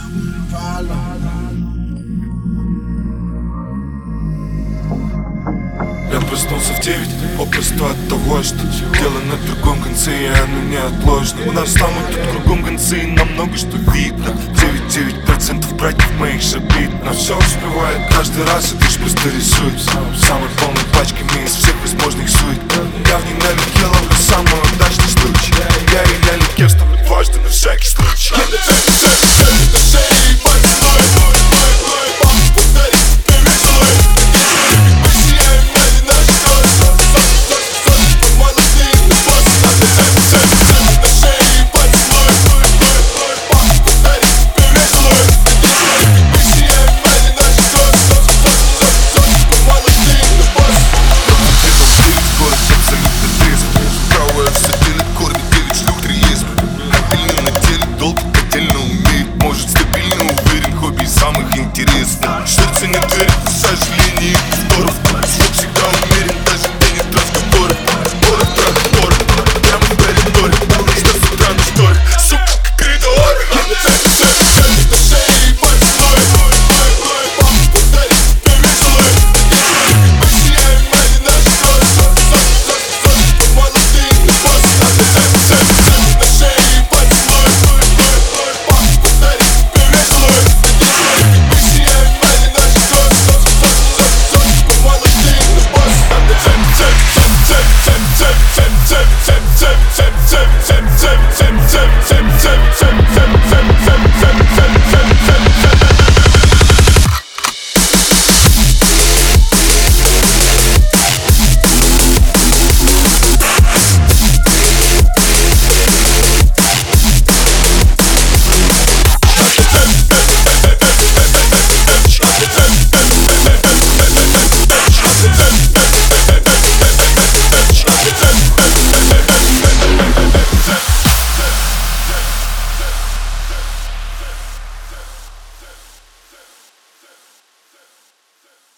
Я проснулся в 9, попросту от того, что дело на другом конце, и оно неотложно. У нас там и тут кругом концы, и нам много что видно. 99% братьев моих шабит, но все успевает каждый раз, и лишь просто рисует самой полной пачками из всех возможных сует. Я в ней налегке ловлю самый удачный случай.